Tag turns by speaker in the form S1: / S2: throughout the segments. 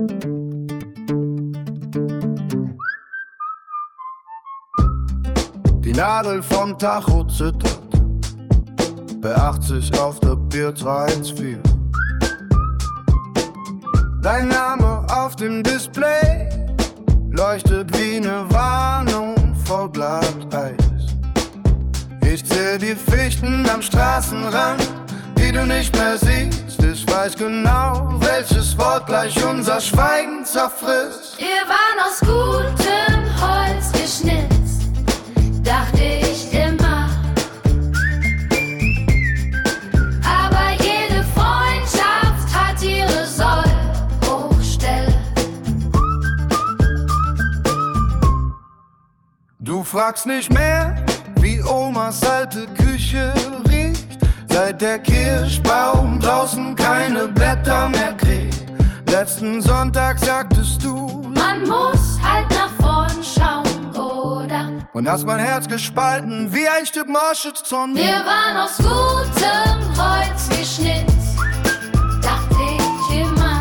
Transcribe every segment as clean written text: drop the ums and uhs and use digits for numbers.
S1: Die Nadel vom Tacho zittert, bei 80 auf der Bier 214. Dein Name auf dem Display leuchtet wie ne Warnung vor Glatteis. Ich zähl die Fichten am Straßenrand, die du nicht mehr siehst. Ich weiß genau, welches Wort gleich unser Schweigen zerfrisst.
S2: Wir waren aus gutem Holz geschnitzt, dachte ich immer. Aber jede Freundschaft hat ihre Sollbruchstelle.
S1: Du fragst nicht mehr, wie Omas alte Küche riecht, seit der Kirschbaum draußen keine Blätter mehr kriegt. Letzten Sonntag sagtest du,
S2: man muss halt nach vorn schauen, oder?
S1: Und hast mein Herz gespalten wie ein Stück Moschus von mir.
S2: Wir waren aus gutem Holz geschnitzt, dachte ich immer.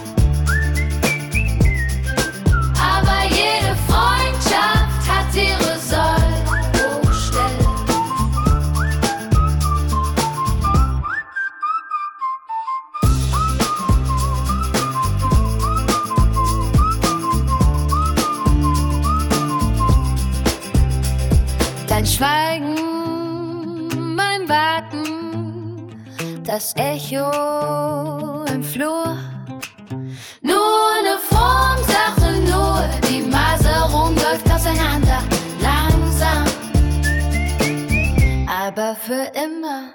S2: Aber jede Freundschaft hat ihre Sollbruchstelle. Dein Schweigen, mein Warten, das Echo im Flur. Nur eine Formsache, nur die Maserung läuft auseinander, langsam, aber für immer.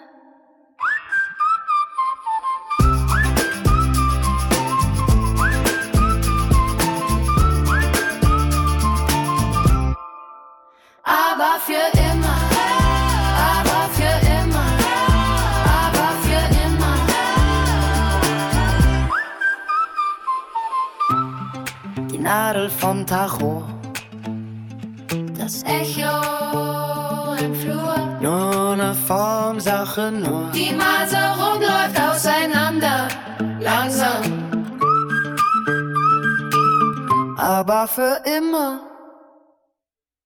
S2: Aber für immer, aber für immer, aber für immer.
S1: Die Nadel vom Tacho,
S2: Das Echo im Flur.
S1: nur ne Formsache, nur.
S2: Die Maserung läuft auseinander, langsam.
S1: Aber für immer.